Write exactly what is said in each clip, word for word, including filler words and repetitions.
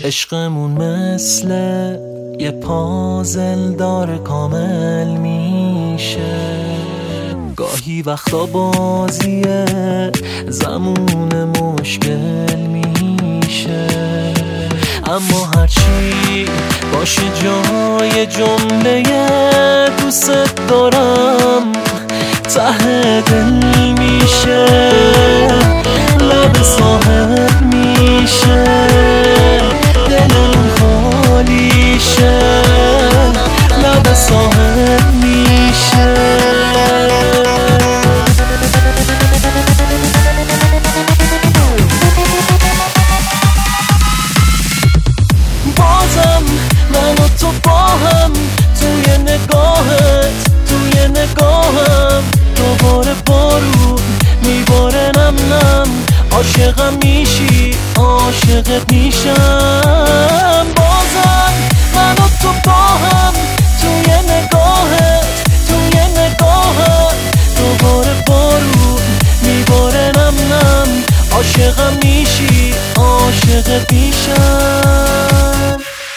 عشقمون مثل یه پازل داره کامل میشه، گاهی وقتا بازیه زمون مشکل میشه، اما هرچی باشه جای جمله دوست دارم ته دل میشه، لب ساحل میشه، دلم خالی شه، لب ساحل میشه. بازم من و تو با هم توی نگاهت، توی نگاهم دوباره بارون میباره نم نم، عاشقم میشی عاشقت میشم. بازم من و تو با هم توی نگاهت، توی نگاهم دوباره بارون میباره نم نم، عاشقم میشی عاشقت میشم.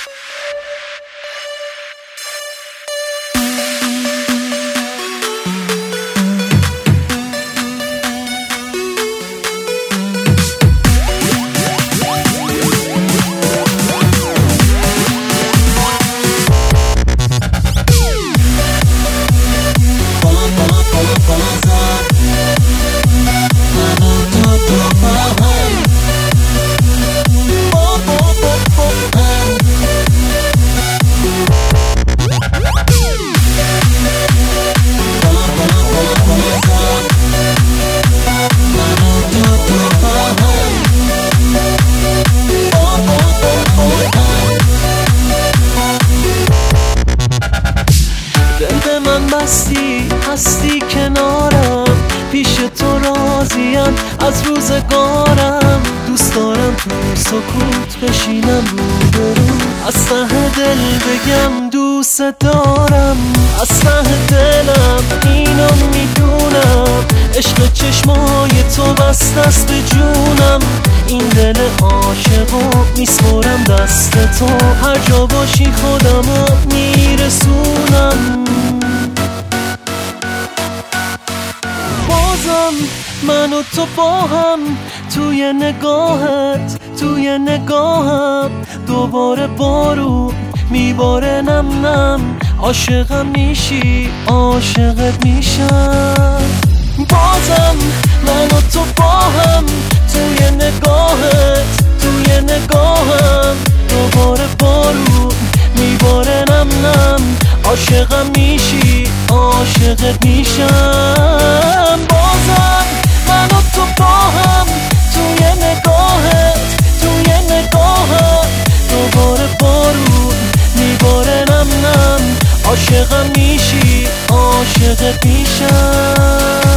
بستی هستی کنارم، پیش تو راضیم از روزگارم، دوست دارم تو سکوت بشینم روبرو، از ته دل بگم دوست دارم، از ته دلم اینو میدونم، عشق چشمای تو بست است به جونم، این دل عاشقو میسپرم دست تو، هر جا باشی خودمو میرسونم. بازم من و تو با هم توی نگاهت، توی نگاهم دوباره بارون میباره نم نم، عاشقم میشی عاشقت میشم. بازم من و تو با هم توی نگاهت، توی نگاهم دوباره بارون میباره نم نم، عاشقم میشی عاشقت میشم. بازم من و تو با هم توی نگاهت، توی نگاهم دوباره بارون میباره نم نم، عاشقم میشی عاشقت میشم.